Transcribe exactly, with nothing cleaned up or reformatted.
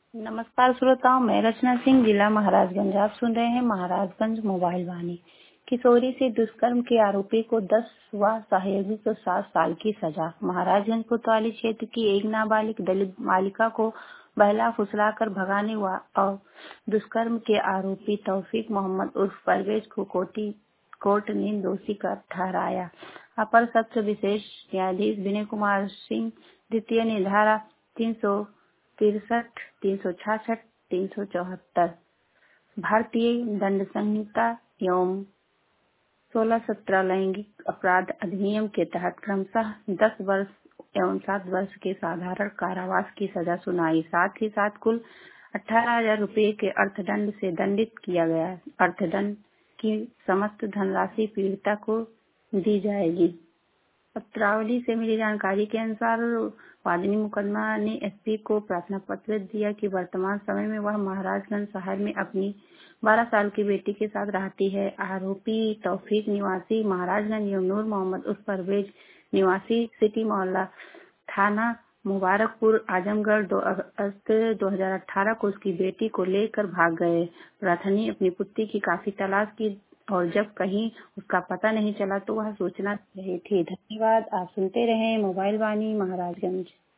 नमस्कार श्रोताओं, मैं रचना सिंह, जिला महाराजगंज। आप सुन रहे हैं महाराजगंज मोबाइल वाणी। किशोरी से दुष्कर्म के आरोपी को दस व सहयोगी को सात साल की सजा। महाराजगंज कोतवाली क्षेत्र की एक नाबालिग दलित बालिका को बहला फुसलाकर भगाने व और दुष्कर्म के आरोपी तौफीक मोहम्मद उर्फ परवेज को कोटी कोर्ट ने दोषी कर ठहराया। अपर सत्र विशेष न्यायाधीश विनय कुमार सिंह द्वितीय ने धारा तीन सौ तिरसठ, तीन सौ छियासठ, तीन सौ चौहत्तर भारतीय दंड संहिता एवं सोलह सत्रह लैंगिक अपराध अधिनियम के तहत क्रमशः दस वर्ष एवं सात वर्ष के साधारण कारावास की सजा सुनाई। साथ ही साथ कुल अठारह हजार रूपये के अर्थदंड से दंडित किया गया। अर्थदंड की समस्त धनराशि पीड़िता को दी जाएगी। पत्रावली से मिली जानकारी के अनुसार वादिनी मुकदमा ने एसपी को प्रार्थना पत्र दिया कि वर्तमान समय में वह महाराजगंज शहर में अपनी बारह साल की बेटी के साथ रहती है। आरोपी तौफीक निवासी महाराजगंज एवं नूर मोहम्मद उस परवेज निवासी सिटी मोहल्ला थाना मुबारकपुर आजमगढ़ दो अगस्त दो हजार अठारह को उसकी बेटी को लेकर भाग गए। प्रथनी अपनी पुत्री की काफी तलाश की और जब कहीं उसका पता नहीं चला तो वह सूचना रही थी। धन्यवाद। आप सुनते रहें मोबाइल वाणी महाराजगंज।